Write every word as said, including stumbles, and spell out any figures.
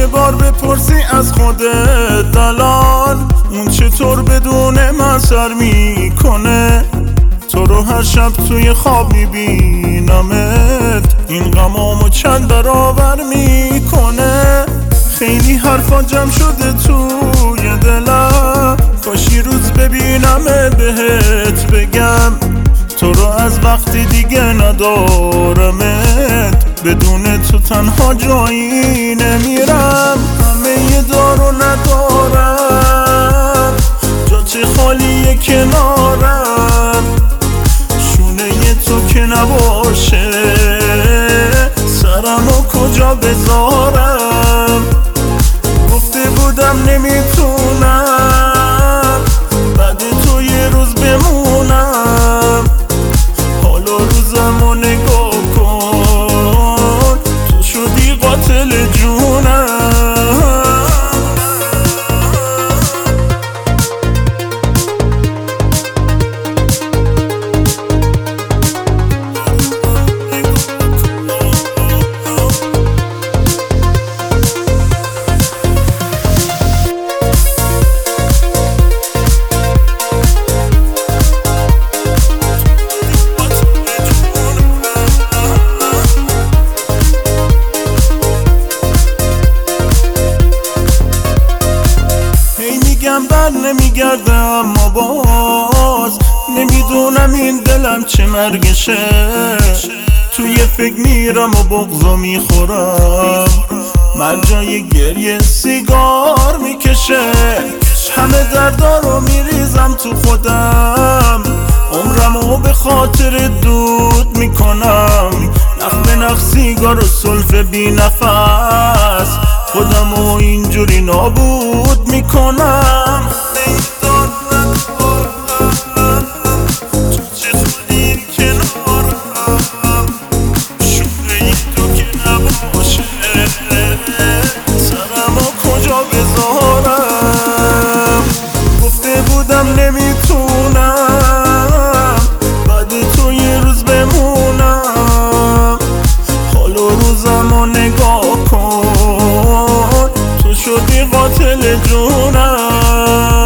یه بار بپرسی از خودت الان اون چطور بدون من سر میکنه؟ تو رو هر شب توی خواب میبینمت، این غمامو چند برابر میکنه. خیلی حرفا جمع شده توی دلم، کاش یه روز ببینمت بهت بگم تو رو از وقتی دیگه ندارمت، بدون تو تنها جایی نمیرم. همه یه دارو ندارم، جا چه خالیه کنارم، شونه تو که نباشه سرمو کجا بذارم؟ گفته بودم نمیتونم بعد تو یه روز بمونم، حالا روزمو نگاه کن تو شدی قاتل جونم. بر نمیگرده اما باز نمیدونم این دلم چه مرگشه، توی فکر میرم و بغضو میخورم، من جای گریه سیگار میکشه. همه دردا رو میریزم تو خودم، عمرمو به خاطر دود میکنم، نخ به نخ سیگار و سلف بی نفس خودمو اینجوری نابود میکنم. نمیتونم بعد تو یه روز بمونم، حالا روزمو نگاه کن تو شدی قاتل جونم.